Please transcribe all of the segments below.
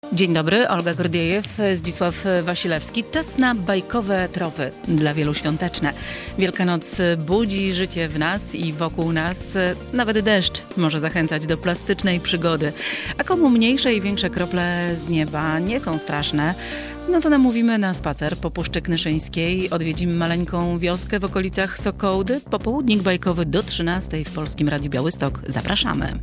Dzień dobry, Olga Gordiejew, Zdzisław Wasilewski. Czas na bajkowe tropy, dla wielu świąteczne. Wielkanoc budzi życie w nas i wokół nas. Nawet deszcz może zachęcać do plastycznej przygody. A komu mniejsze i większe krople z nieba nie są straszne, no to namówimy na spacer po Puszczy Knyszyńskiej. Odwiedzimy maleńką wioskę w okolicach Sokołdy. Popołudnik bajkowy do 13:00 w Polskim Radiu Białystok. Zapraszamy.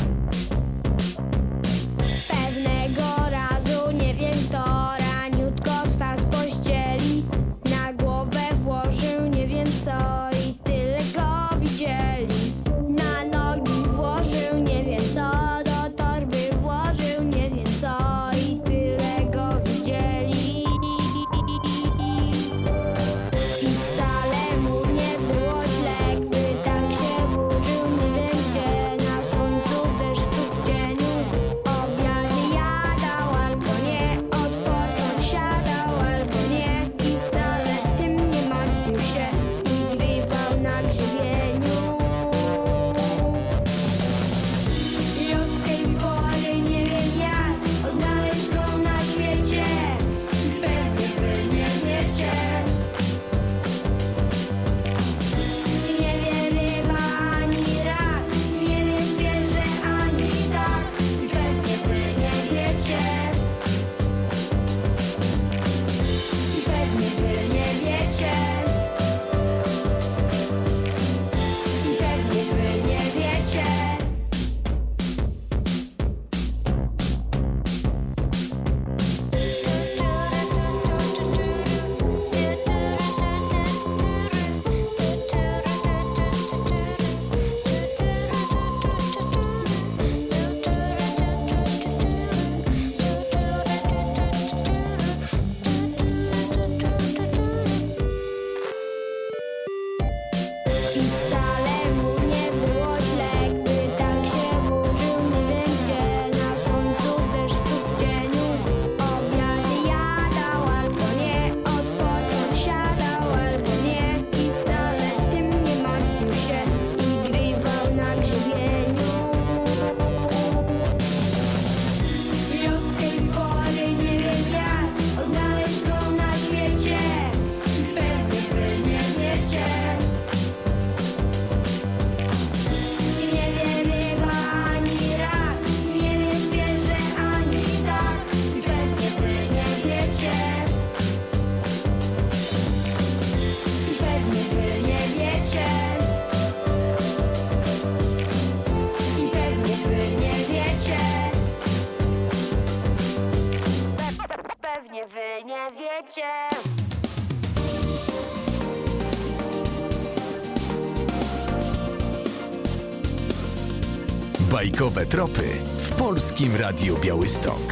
Bajkowe tropy w Polskim Radiu Białystok.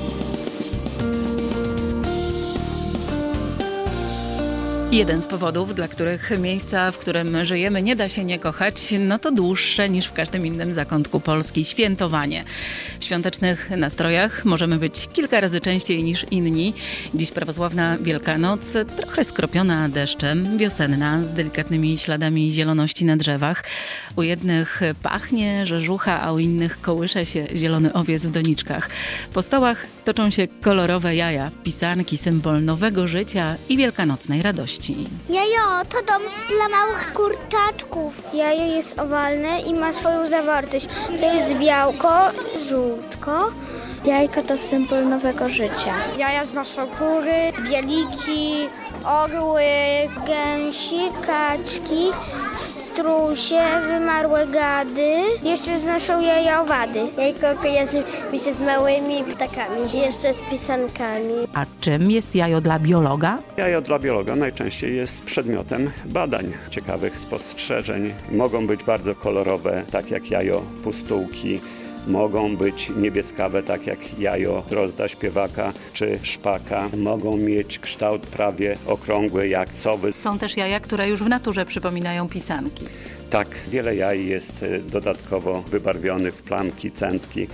Jeden z powodów, dla których miejsca, w którym żyjemy, nie da się nie kochać, no to dłuższe niż w każdym innym zakątku Polski. Świętowanie. W świątecznych nastrojach możemy być kilka razy częściej niż inni. Dziś prawosławna Wielkanoc, trochę skropiona deszczem, wiosenna, z delikatnymi śladami zieloności na drzewach. U jednych pachnie rzeżucha, a u innych kołysze się zielony owiec w doniczkach. Po stołach toczą się kolorowe jaja, pisanki, symbol nowego życia i wielkanocnej radości. Jajo to dom dla małych kurczaczków. Jajo jest owalne i ma swoją zawartość. To jest białko, żółtko. Jajko to symbol nowego życia. Jaja znoszą kury, bieliki, orły, gęsi, kaczki, strusie, wymarłe gady. Jeszcze znoszą jaja owady. Jajko kojarzy mi się z małymi ptakami, jeszcze z pisankami. A czym jest jajo dla biologa? Jajo dla biologa najczęściej jest przedmiotem badań, ciekawych spostrzeżeń. Mogą być bardzo kolorowe, tak jak jajo pustułki. Mogą być niebieskawe, tak jak jajo drozda śpiewaka czy szpaka. Mogą mieć kształt prawie okrągły jak sowy. Są też jaja, które już w naturze przypominają pisanki. Tak, wiele jaj jest dodatkowo wybarwionych w plamki, centki,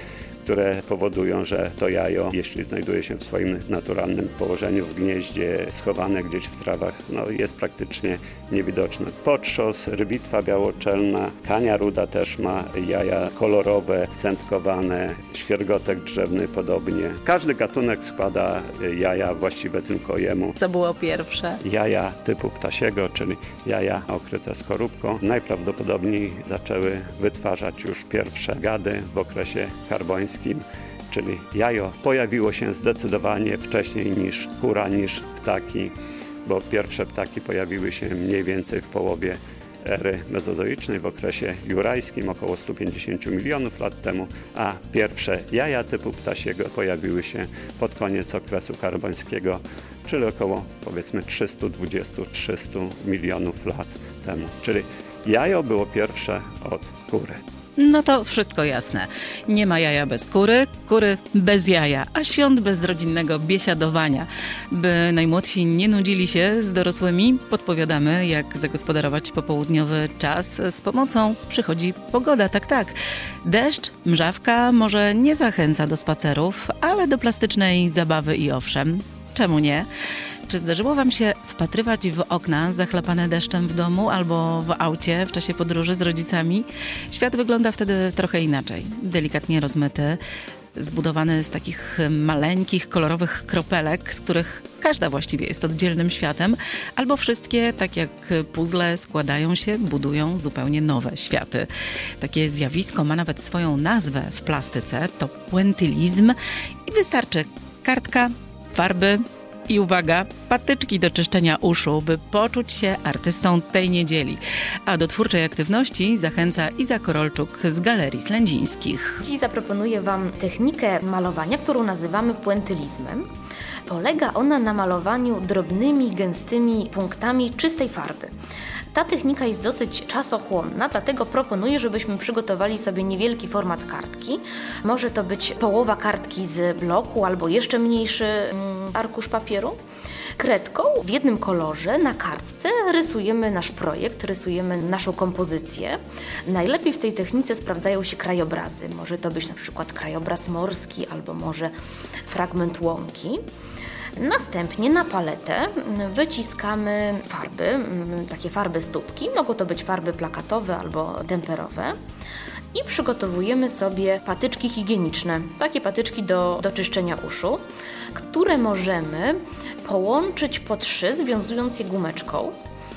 które powodują, że to jajo, jeśli znajduje się w swoim naturalnym położeniu w gnieździe, schowane gdzieś w trawach, jest praktycznie niewidoczne. Potrząs, rybitwa białoczelna, kania ruda też ma jaja kolorowe, centkowane, świergotek drzewny podobnie. Każdy gatunek składa jaja właściwe tylko jemu. Co było pierwsze? Jaja typu ptasiego, czyli jaja okryte skorupką, najprawdopodobniej zaczęły wytwarzać już pierwsze gady w okresie karbońskim, czyli jajo pojawiło się zdecydowanie wcześniej niż kura, niż ptaki, bo pierwsze ptaki pojawiły się mniej więcej w połowie ery mezozoicznej, w okresie jurajskim, około 150 milionów lat temu, a pierwsze jaja typu ptasiego pojawiły się pod koniec okresu karbońskiego, czyli około powiedzmy 320-300 milionów lat temu. Czyli jajo było pierwsze od kury. No to wszystko jasne. Nie ma jaja bez kury, kury bez jaja, a świąt bez rodzinnego biesiadowania. By najmłodsi nie nudzili się z dorosłymi, podpowiadamy, jak zagospodarować popołudniowy czas. Z pomocą przychodzi pogoda, tak. Deszcz, mrzawka może nie zachęca do spacerów, ale do plastycznej zabawy i owszem. Czemu nie? Czy zdarzyło wam się wpatrywać w okna zachlapane deszczem w domu albo w aucie w czasie podróży z rodzicami? Świat wygląda wtedy trochę inaczej. Delikatnie rozmyty, zbudowany z takich maleńkich, kolorowych kropelek, z których każda właściwie jest oddzielnym światem, albo wszystkie, tak jak puzzle, składają się, budują zupełnie nowe światy. Takie zjawisko ma nawet swoją nazwę w plastyce, to puentylizm i wystarczy kartka, farby i uwaga, patyczki do czyszczenia uszu, by poczuć się artystą tej niedzieli. A do twórczej aktywności zachęca Iza Korolczuk z Galerii Slędzińskich. Dziś zaproponuję wam technikę malowania, którą nazywamy puentylizmem. Polega ona na malowaniu drobnymi, gęstymi punktami czystej farby. Ta technika jest dosyć czasochłonna, dlatego proponuję, żebyśmy przygotowali sobie niewielki format kartki. Może to być połowa kartki z bloku albo jeszcze mniejszy arkusz papieru. Kredką w jednym kolorze na kartce rysujemy nasz projekt, rysujemy naszą kompozycję. Najlepiej w tej technice sprawdzają się krajobrazy. Może to być na przykład krajobraz morski albo może fragment łąki. Następnie na paletę wyciskamy farby, takie farby stópki. Mogą to być farby plakatowe albo temperowe. I przygotowujemy sobie patyczki higieniczne, takie patyczki do czyszczenia uszu, które możemy połączyć po 3, związując je gumeczką.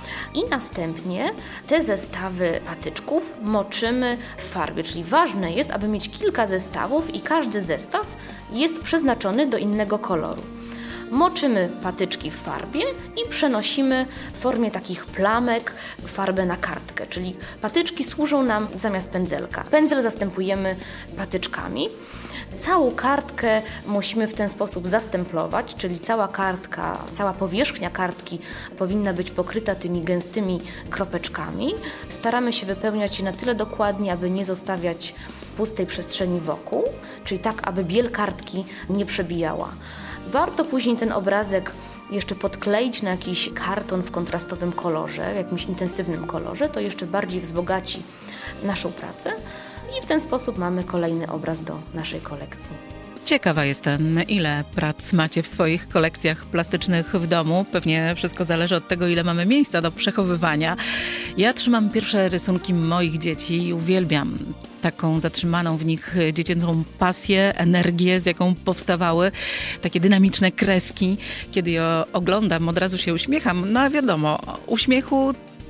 I następnie te zestawy patyczków moczymy w farbie, czyli ważne jest, aby mieć kilka zestawów i każdy zestaw jest przeznaczony do innego koloru. Moczymy patyczki w farbie i przenosimy w formie takich plamek farbę na kartkę, czyli patyczki służą nam zamiast pędzelka. Pędzel zastępujemy patyczkami. Całą kartkę musimy w ten sposób zastemplować, czyli cała kartka, cała powierzchnia kartki powinna być pokryta tymi gęstymi kropeczkami. Staramy się wypełniać je na tyle dokładnie, aby nie zostawiać pustej przestrzeni wokół, czyli tak, aby biel kartki nie przebijała. Warto później ten obrazek jeszcze podkleić na jakiś karton w kontrastowym kolorze, w jakimś intensywnym kolorze, to jeszcze bardziej wzbogaci naszą pracę i w ten sposób mamy kolejny obraz do naszej kolekcji. Ciekawa jestem, ile prac macie w swoich kolekcjach plastycznych w domu. Pewnie wszystko zależy od tego, ile mamy miejsca do przechowywania. Ja trzymam pierwsze rysunki moich dzieci i uwielbiam taką zatrzymaną w nich dziecięcą pasję, energię, z jaką powstawały takie dynamiczne kreski. Kiedy je oglądam, od razu się uśmiecham. No a wiadomo, uśmiechu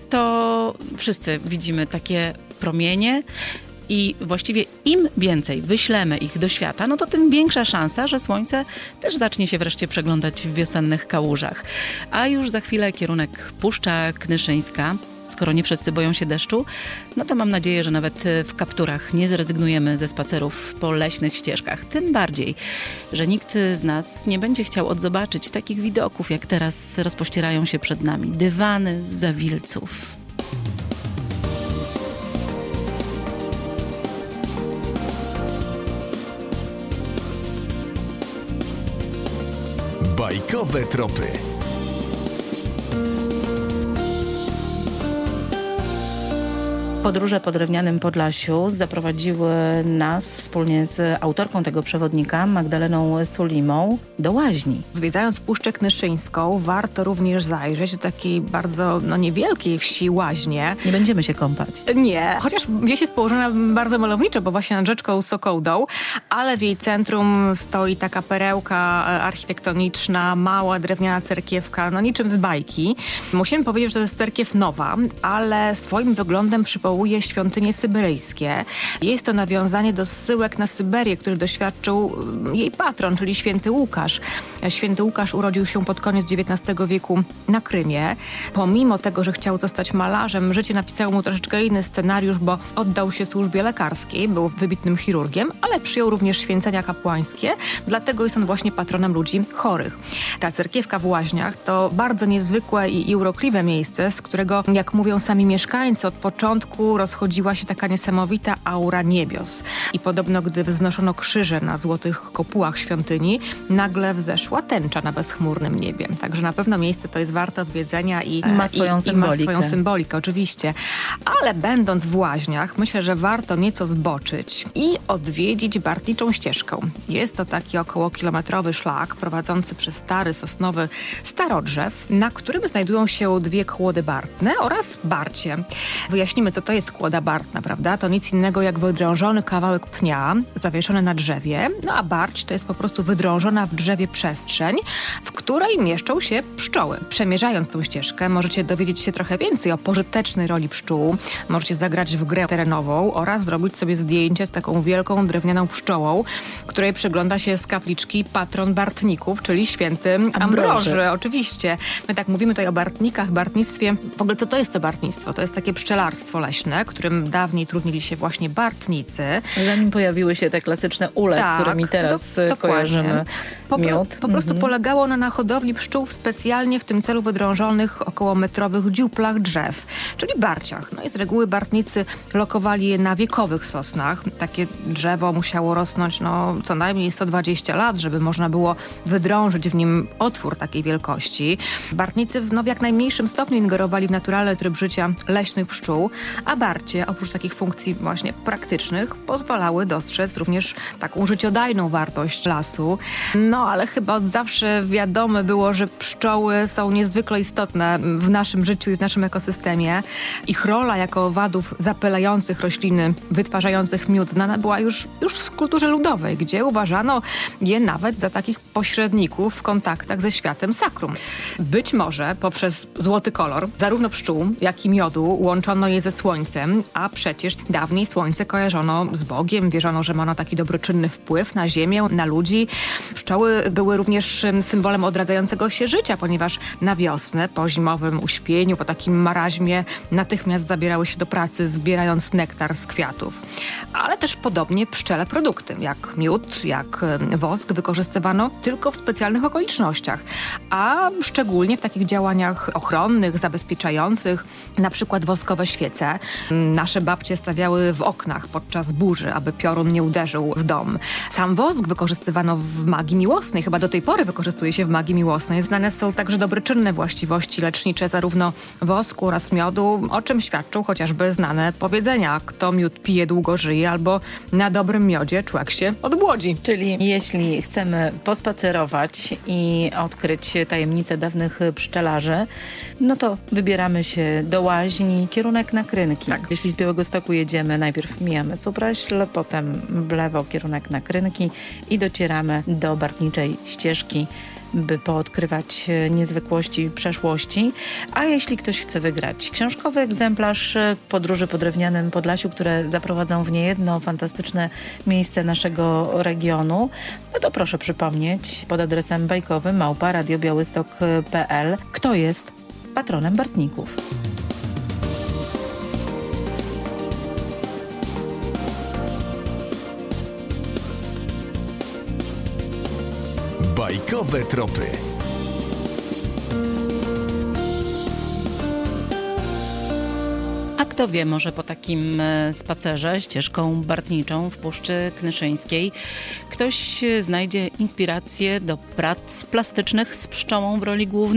to wszyscy widzimy takie promienie. I właściwie im więcej wyślemy ich do świata, no to tym większa szansa, że słońce też zacznie się wreszcie przeglądać w wiosennych kałużach. A już za chwilę kierunek Puszcza Knyszyńska. Skoro nie wszyscy boją się deszczu, no to mam nadzieję, że nawet w kapturach nie zrezygnujemy ze spacerów po leśnych ścieżkach. Tym bardziej, że nikt z nas nie będzie chciał odzobaczyć takich widoków, jak teraz rozpościerają się przed nami. Dywany z zawilców. Bajkowe tropy. Podróże po Drewnianym Podlasiu zaprowadziły nas wspólnie z autorką tego przewodnika, Magdaleną Sulimą, do łaźni. Zwiedzając Puszczę Knyszyńską, warto również zajrzeć do takiej bardzo niewielkiej wsi Łaźnie. Nie będziemy się kąpać. Nie, chociaż wieś jest położona bardzo malowniczo, bo właśnie nad rzeczką Sokołdą, ale w jej centrum stoi taka perełka architektoniczna, mała drewniana cerkiewka, niczym z bajki. Musimy powiedzieć, że to jest cerkiew nowa, ale swoim wyglądem przywołuje świątynie syberyjskie. Jest to nawiązanie do zsyłek na Syberię, który doświadczył jej patron, czyli święty Łukasz. Święty Łukasz urodził się pod koniec XIX wieku na Krymie. Pomimo tego, że chciał zostać malarzem, życie napisało mu troszeczkę inny scenariusz, bo oddał się służbie lekarskiej, był wybitnym chirurgiem, ale przyjął również święcenia kapłańskie, dlatego jest on właśnie patronem ludzi chorych. Ta cerkiewka w Łaźniach to bardzo niezwykłe i urokliwe miejsce, z którego, jak mówią sami mieszkańcy, od początku rozchodziła się taka niesamowita aura niebios. I podobno, gdy wznoszono krzyże na złotych kopułach świątyni, nagle wzeszła tęcza na bezchmurnym niebie. Także na pewno miejsce to jest warte odwiedzenia i ma swoją symbolikę, oczywiście. Ale będąc w Łaźniach, myślę, że warto nieco zboczyć i odwiedzić Bartniczą ścieżkę. Jest to taki okołokilometrowy szlak prowadzący przez stary sosnowy starodrzew, na którym znajdują się dwie kłody bartne oraz barcie. Wyjaśnimy, co to jest kłoda bartna, prawda? To nic innego jak wydrążony kawałek pnia zawieszony na drzewie, a barć to jest po prostu wydrążona w drzewie przestrzeń, w której mieszczą się pszczoły. Przemierzając tą ścieżkę możecie dowiedzieć się trochę więcej o pożytecznej roli pszczół, możecie zagrać w grę terenową oraz zrobić sobie zdjęcie z taką wielką drewnianą pszczołą, której przygląda się z kapliczki patron bartników, czyli święty Ambroży. Oczywiście. My tak mówimy tutaj o bartnikach, bartnictwie. W ogóle co to jest to bartnictwo? To jest takie pszczelarstwo leśne, którym dawniej trudnili się właśnie bartnicy. Zanim pojawiły się te klasyczne ule, z którymi teraz kojarzymy miód. Po prostu polegało ono na hodowli pszczół w specjalnie w tym celu wydrążonych okołometrowych dziuplach drzew, czyli barciach. I z reguły bartnicy lokowali je na wiekowych sosnach. Takie drzewo musiało rosnąć co najmniej 120 lat, żeby można było wydrążyć w nim otwór takiej wielkości. Bartnicy w jak najmniejszym stopniu ingerowali w naturalny tryb życia leśnych pszczół, a barcie, oprócz takich funkcji właśnie praktycznych, pozwalały dostrzec również taką życiodajną wartość lasu. Ale chyba od zawsze wiadome było, że pszczoły są niezwykle istotne w naszym życiu i w naszym ekosystemie. Ich rola jako owadów zapylających rośliny, wytwarzających miód znana była już w kulturze ludowej, gdzie uważano je nawet za takich pośredników w kontaktach ze światem sakrum. Być może poprzez złoty kolor zarówno pszczół, jak i miodu łączono je ze słońcem, a przecież dawniej słońce kojarzono z Bogiem, wierzono, że ma ono taki dobroczynny wpływ na ziemię, na ludzi. Pszczoły były również symbolem odradzającego się życia, ponieważ na wiosnę, po zimowym uśpieniu, po takim maraźmie natychmiast zabierały się do pracy, zbierając nektar z kwiatów. Ale też podobnie pszczele produkty, jak miód, jak wosk wykorzystywano tylko w specjalnych okolicznościach, a szczególnie w takich działaniach ochronnych, zabezpieczających, na przykład woskowe świece. Nasze babcie stawiały w oknach podczas burzy, aby piorun nie uderzył w dom. Sam wosk wykorzystywano w magii miłosnej, chyba do tej pory wykorzystuje się w magii miłosnej. Znane są także dobroczynne właściwości lecznicze zarówno wosku oraz miodu, o czym świadczą chociażby znane powiedzenia: kto miód pije, długo żyje, albo na dobrym miodzie człowiek się odmłodzi. Czyli jeśli chcemy pospacerować i odkryć tajemnice dawnych pszczelarzy, to wybieramy się do Łaźni, kierunek na Krynki. Tak. Jeśli z Białegostoku jedziemy, najpierw mijamy Supraśl, potem w lewo kierunek na Krynki i docieramy do Bartniczej ścieżki, by poodkrywać niezwykłości przeszłości. A jeśli ktoś chce wygrać książkowy egzemplarz Podróży po Drewnianym Podlasiu, które zaprowadzą w niejedno fantastyczne miejsce naszego regionu, to proszę przypomnieć pod adresem bajkowym @radiobiałystok.pl, kto jest patronem Bartników. Bajkowe tropy. A kto wie, może po takim spacerze ścieżką bartniczą w Puszczy Knyszyńskiej ktoś znajdzie inspirację do prac plastycznych z pszczołą w roli głównej?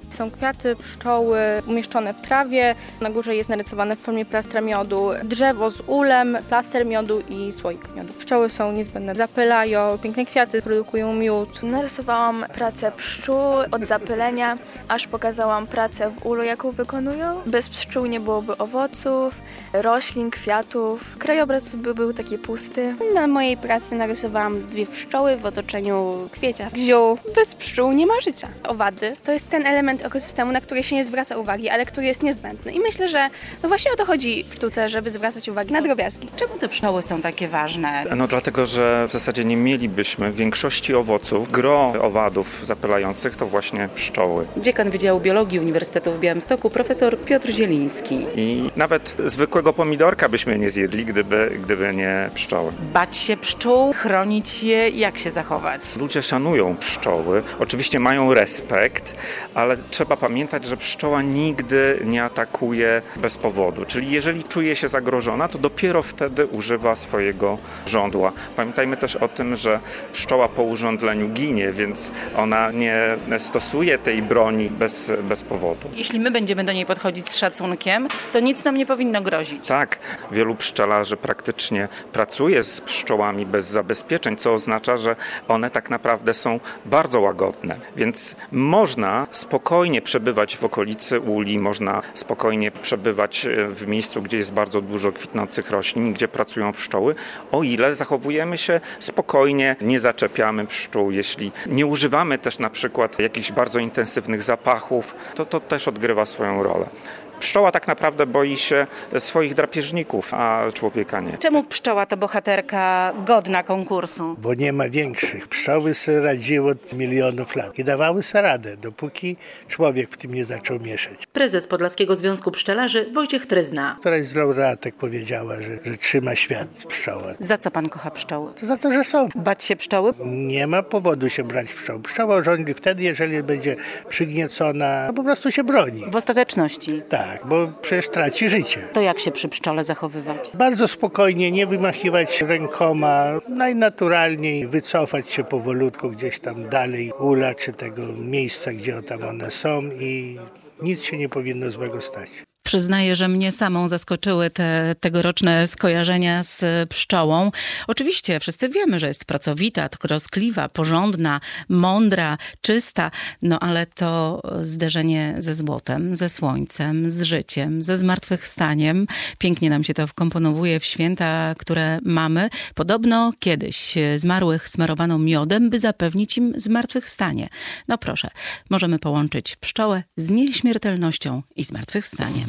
Są kwiaty pszczoły umieszczone w trawie. Na górze jest narysowane w formie plastra miodu drzewo z ulem, plaster miodu i słoik miodu. Pszczoły są niezbędne. Zapylają, piękne kwiaty, produkują miód. Narysowałam pracę pszczół od zapylenia, aż pokazałam pracę w ulu, jaką wykonują. Bez pszczół nie byłoby owoców, roślin, kwiatów. Krajobraz by był taki pusty. Na mojej pracy narysowałam 2 pszczoły w otoczeniu kwiecia, ziół. Bez pszczół nie ma życia. Owady to jest ten element ekosystemu, na który się nie zwraca uwagi, ale który jest niezbędny. I myślę, że właśnie o to chodzi w sztuce, żeby zwracać uwagę na drobiazgi. Czemu te pszczoły są takie ważne? No dlatego, że w zasadzie nie mielibyśmy większości owoców. Gro owadów zapylających to właśnie pszczoły. Dziekan Wydziału Biologii Uniwersytetu w Białymstoku, profesor Piotr Zieliński. I nawet zwykłego pomidorka byśmy nie zjedli, gdyby nie pszczoły. Bać się pszczół, chronić je, jak się zachować? Ludzie szanują pszczoły, oczywiście mają respekt, ale trzeba pamiętać, że pszczoła nigdy nie atakuje bez powodu. Czyli jeżeli czuje się zagrożona, to dopiero wtedy używa swojego żądła. Pamiętajmy też o tym, że pszczoła po urządleniu ginie, więc ona nie stosuje tej broni bez powodu. Jeśli my będziemy do niej podchodzić z szacunkiem, to nic nam nie powinno grozić. Tak, wielu pszczelarzy praktycznie pracuje z pszczołami bez zabezpieczeń, co oznacza, że one tak naprawdę są bardzo łagodne. Więc można spokojnie przebywać w okolicy uli, można spokojnie przebywać w miejscu, gdzie jest bardzo dużo kwitnących roślin, gdzie pracują pszczoły, o ile zachowujemy się spokojnie, nie zaczepiamy pszczół. Jeśli nie używamy też na przykład jakichś bardzo intensywnych zapachów, to też odgrywa swoją rolę. Pszczoła tak naprawdę boi się swoich drapieżników, a człowieka nie. Czemu pszczoła to bohaterka godna konkursu? Bo nie ma większych. Pszczoły sobie radziły od milionów lat i dawały sobie radę, dopóki człowiek w tym nie zaczął mieszać. Prezes Podlaskiego Związku Pszczelarzy Wojciech Tryzna. Któraś z laureatek powiedziała, że trzyma świat pszczoła. Za co pan kocha pszczoły? To za to, że są. Bać się pszczoły? Nie ma powodu się brać pszczoł. Pszczoła rządzi wtedy, jeżeli będzie przygniecona, po prostu się broni. W ostateczności? Tak, bo przecież traci życie. To jak się przy pszczole zachowywać? Bardzo spokojnie, nie wymachiwać rękoma, najnaturalniej wycofać się powolutku gdzieś tam dalej ula czy tego miejsca, gdzie tam one są i nic się nie powinno złego stać. Przyznaję, że mnie samą zaskoczyły te tegoroczne skojarzenia z pszczołą. Oczywiście wszyscy wiemy, że jest pracowita, troskliwa, porządna, mądra, czysta, no ale to zderzenie ze złotem, ze słońcem, z życiem, ze zmartwychwstaniem. Pięknie nam się to wkomponowuje w święta, które mamy. Podobno kiedyś zmarłych smarowano miodem, by zapewnić im zmartwychwstanie. No proszę, możemy połączyć pszczołę z nieśmiertelnością i zmartwychwstaniem.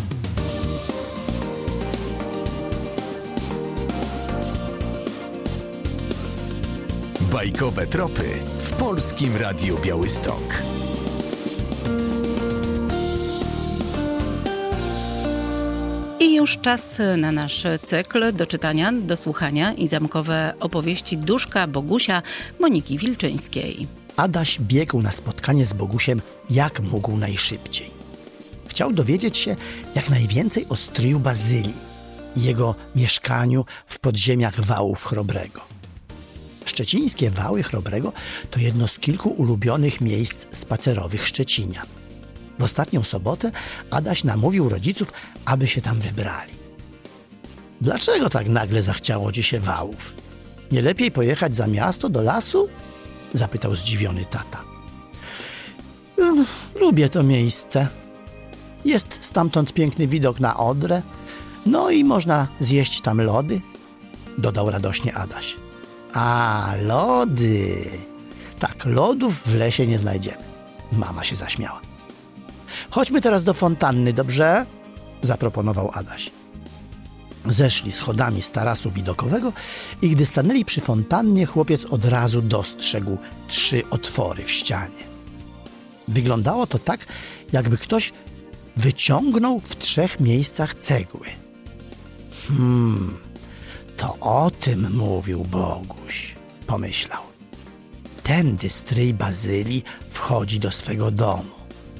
Bajkowe tropy w Polskim Radiu Białystok. I już czas na nasz cykl do czytania, do słuchania i zamkowe opowieści Duszka Bogusia Moniki Wilczyńskiej. Adaś biegł na spotkanie z Bogusiem jak mógł najszybciej. Chciał dowiedzieć się jak najwięcej o stryju Bazylii i jego mieszkaniu w podziemiach Wałów Chrobrego. Szczecińskie Wały Chrobrego to jedno z kilku ulubionych miejsc spacerowych szczecinian. W ostatnią sobotę Adaś namówił rodziców, aby się tam wybrali. Dlaczego tak nagle zachciało ci się Wałów? Nie lepiej pojechać za miasto, do lasu? Zapytał zdziwiony tata. Lubię to miejsce. Jest stamtąd piękny widok na Odrę, no i można zjeść tam lody, dodał radośnie Adaś. A, lody. Tak, lodów w lesie nie znajdziemy. Mama się zaśmiała. Chodźmy teraz do fontanny, dobrze? Zaproponował Adaś. Zeszli schodami z tarasu widokowego i gdy stanęli przy fontannie, chłopiec od razu dostrzegł 3 otwory w ścianie. Wyglądało to tak, jakby ktoś wyciągnął w 3 miejscach cegły. To o tym mówił Boguś, pomyślał. Tędy stryj Bazylii wchodzi do swego domu.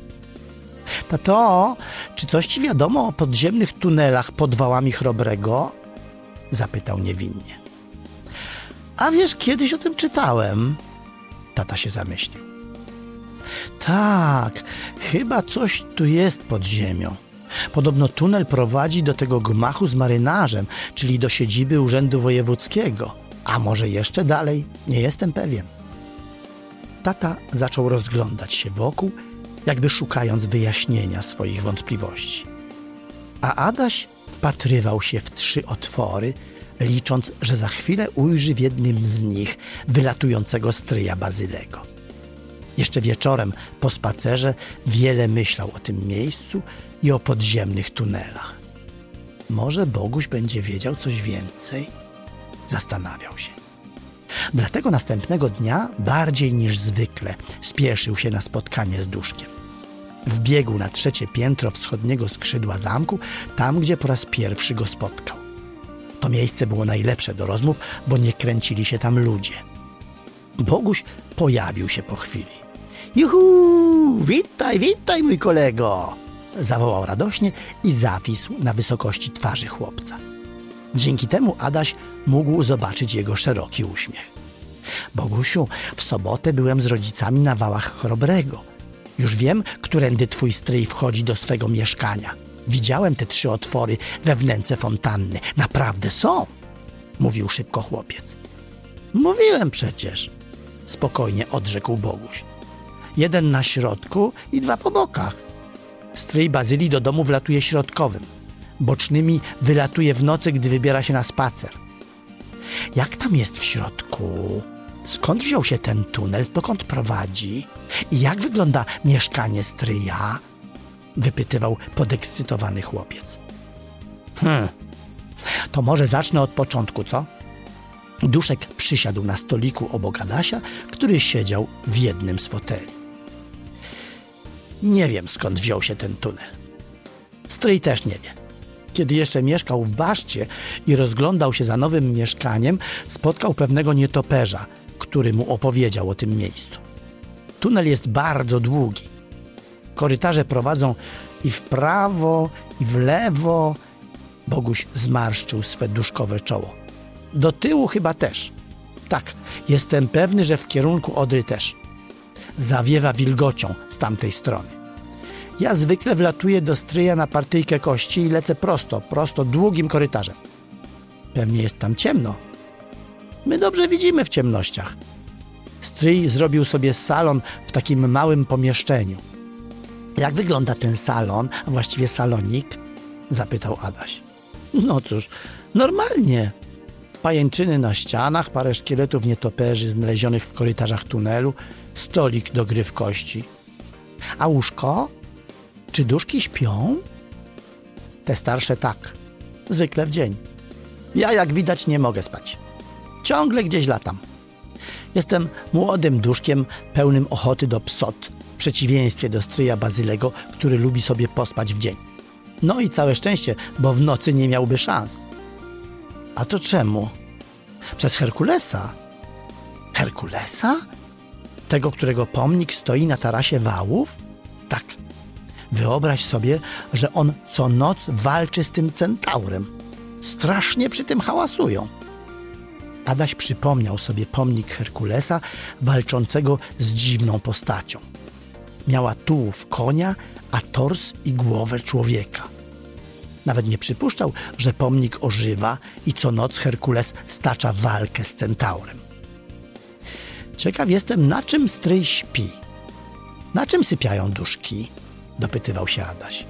Tato, czy coś ci wiadomo o podziemnych tunelach pod Wałami Chrobrego? Zapytał niewinnie. A wiesz, kiedyś o tym czytałem. Tata się zamyślił. Tak, chyba coś tu jest pod ziemią. Podobno tunel prowadzi do tego gmachu z marynarzem, czyli do siedziby Urzędu Wojewódzkiego. A może jeszcze dalej? Nie jestem pewien. Tata zaczął rozglądać się wokół, jakby szukając wyjaśnienia swoich wątpliwości. A Adaś wpatrywał się w 3 otwory, licząc, że za chwilę ujrzy w jednym z nich wylatującego stryja Bazylego. Jeszcze wieczorem po spacerze wiele myślał o tym miejscu i o podziemnych tunelach. Może Boguś będzie wiedział coś więcej? Zastanawiał się. Dlatego następnego dnia bardziej niż zwykle spieszył się na spotkanie z Duszkiem. Wbiegł na 3. piętro wschodniego skrzydła zamku, tam gdzie po raz pierwszy go spotkał. To miejsce było najlepsze do rozmów, bo nie kręcili się tam ludzie. Boguś pojawił się po chwili. Juhu! Witaj, witaj, mój kolego! Zawołał radośnie i zawisł na wysokości twarzy chłopca. Dzięki temu Adaś mógł zobaczyć jego szeroki uśmiech. Bogusiu, w sobotę byłem z rodzicami na Wałach Chrobrego. Już wiem, którędy twój stryj wchodzi do swego mieszkania. Widziałem te 3 otwory we wnęce fontanny. Naprawdę są, mówił szybko chłopiec. Mówiłem przecież, spokojnie odrzekł Boguś. 1 na środku i 2 po bokach. Stryj Bazylii do domu wlatuje środkowym. Bocznymi wylatuje w nocy, gdy wybiera się na spacer. Jak tam jest w środku? Skąd wziął się ten tunel? Dokąd prowadzi? I jak wygląda mieszkanie stryja? Wypytywał podekscytowany chłopiec. To może zacznę od początku, co? Duszek przysiadł na stoliku obok Adasia, który siedział w jednym z foteli. Nie wiem, skąd wziął się ten tunel. Stryj też nie wie. Kiedy jeszcze mieszkał w baszcie i rozglądał się za nowym mieszkaniem, spotkał pewnego nietoperza, który mu opowiedział o tym miejscu. Tunel jest bardzo długi. Korytarze prowadzą i w prawo, i w lewo. Boguś zmarszczył swe duszkowe czoło. Do tyłu chyba też. Tak, jestem pewny, że w kierunku Odry też. Zawiewa wilgocią z tamtej strony. Ja zwykle wlatuję do stryja na partyjkę kości i lecę prosto długim korytarzem. Pewnie jest tam ciemno. My dobrze widzimy w ciemnościach. Stryj zrobił sobie salon w takim małym pomieszczeniu. Jak wygląda ten salon, a właściwie salonik? Zapytał Adaś. No cóż, normalnie. Pajęczyny na ścianach, parę szkieletów nietoperzy znalezionych w korytarzach tunelu, stolik do gry w kości. A łóżko? Czy duszki śpią? Te starsze tak, zwykle w dzień. Ja, jak widać, nie mogę spać. Ciągle gdzieś latam. Jestem młodym duszkiem pełnym ochoty do psot, w przeciwieństwie do stryja Bazylego, który lubi sobie pospać w dzień. No i całe szczęście, bo w nocy nie miałby szans. A to czemu? Przez Herkulesa. Herkulesa? Tego, którego pomnik stoi na tarasie wałów? Tak. Wyobraź sobie, że on co noc walczy z tym centaurem. Strasznie przy tym hałasują. Adaś przypomniał sobie pomnik Herkulesa walczącego z dziwną postacią. Miała tułów konia, a tors i głowę człowieka. Nawet nie przypuszczał, że pomnik ożywa i co noc Herkules stacza walkę z centaurem. Ciekaw jestem, na czym stryj śpi. Na czym sypiają duszki? Dopytywał się Adaś.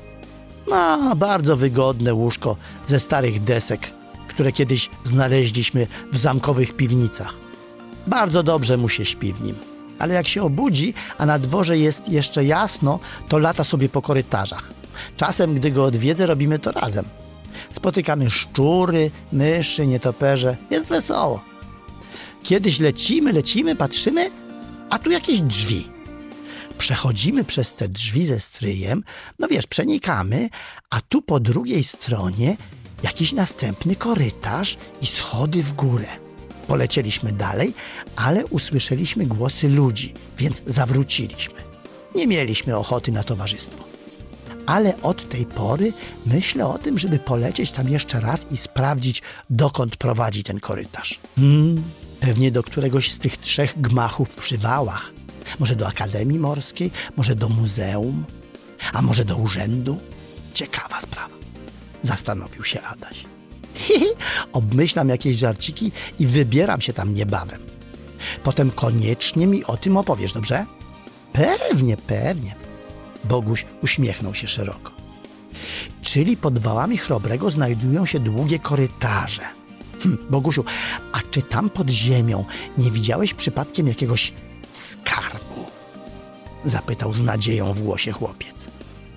Bardzo wygodne łóżko ze starych desek, które kiedyś znaleźliśmy w zamkowych piwnicach. Bardzo dobrze mu się śpi w nim. Ale jak się obudzi, a na dworze jest jeszcze jasno, to lata sobie po korytarzach. Czasem, gdy go odwiedzę, robimy to razem. Spotykamy szczury, myszy, nietoperze. Jest wesoło. Kiedyś lecimy, patrzymy, a tu jakieś drzwi. Przechodzimy przez te drzwi ze stryjem, przenikamy, a tu po drugiej stronie jakiś następny korytarz i schody w górę. Polecieliśmy dalej, ale usłyszeliśmy głosy ludzi, więc zawróciliśmy. Nie mieliśmy ochoty na towarzystwo. Ale od tej pory myślę o tym, żeby polecieć tam jeszcze raz i sprawdzić, dokąd prowadzi ten korytarz. Pewnie do któregoś z tych 3 gmachów przy wałach. Może do Akademii Morskiej? Może do muzeum? A może do urzędu? Ciekawa sprawa. Zastanowił się Adaś. Obmyślam jakieś żarciki i wybieram się tam niebawem. Potem koniecznie mi o tym opowiesz, dobrze? Pewnie, pewnie. Boguś uśmiechnął się szeroko. Czyli pod wałami Chrobrego znajdują się długie korytarze. Bogusiu, a czy tam pod ziemią nie widziałeś przypadkiem jakiegoś skarbu? Zapytał z nadzieją w głosie chłopiec.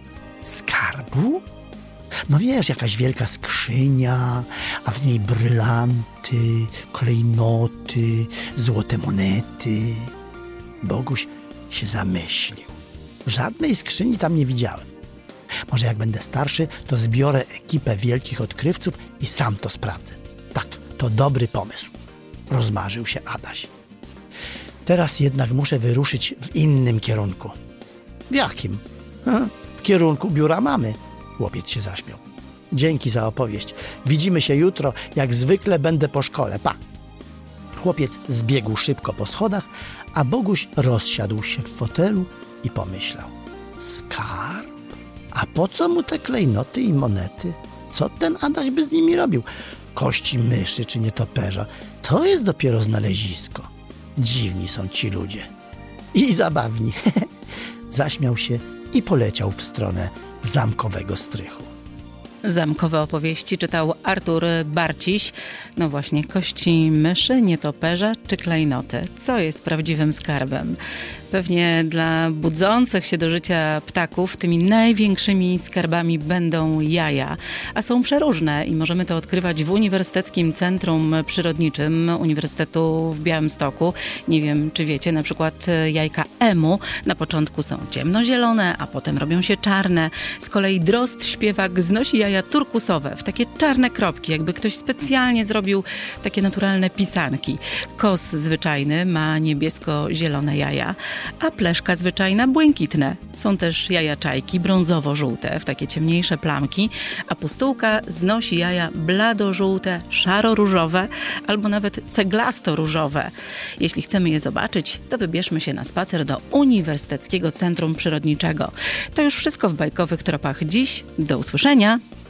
Skarbu? No wiesz, jakaś wielka skrzynia, a w niej brylanty, klejnoty, złote monety. Boguś się zamyślił. Żadnej skrzyni tam nie widziałem. Może jak będę starszy, to zbiorę ekipę wielkich odkrywców i sam to sprawdzę. Tak, to dobry pomysł. Rozmarzył się Adaś. Teraz jednak muszę wyruszyć w innym kierunku. W jakim? W kierunku biura mamy. Chłopiec się zaśmiał. Dzięki za opowieść. Widzimy się jutro. Jak zwykle będę po szkole. Pa! Chłopiec zbiegł szybko po schodach, a Boguś rozsiadł się w fotelu i pomyślał. Skarb? A po co mu te klejnoty i monety? Co ten Adaś by z nimi robił? Kości myszy czy nietoperza? To jest dopiero znalezisko. Dziwni są ci ludzie. I zabawni. Zaśmiał się i poleciał w stronę zamkowego strychu. Zamkowe opowieści czytał Artur Barciś. No właśnie, kości myszy, nietoperza czy klejnoty. Co jest prawdziwym skarbem? Pewnie dla budzących się do życia ptaków tymi największymi skarbami będą jaja, a są przeróżne i możemy to odkrywać w Uniwersyteckim Centrum Przyrodniczym Uniwersytetu w Białymstoku. Nie wiem, czy wiecie, na przykład jajka emu na początku są ciemnozielone, a potem robią się czarne. Z kolei drozd śpiewak znosi jaja turkusowe w takie czarne kropki, jakby ktoś specjalnie zrobił takie naturalne pisanki. Kos zwyczajny ma niebiesko-zielone jaja, a pleszka zwyczajna błękitne. Są też jaja czajki brązowo-żółte w takie ciemniejsze plamki, a pustułka znosi jaja blado-żółte, szaro-różowe albo nawet ceglasto-różowe. Jeśli chcemy je zobaczyć, to wybierzmy się na spacer do Uniwersyteckiego Centrum Przyrodniczego. To już wszystko w Bajkowych Tropach dziś. Do usłyszenia!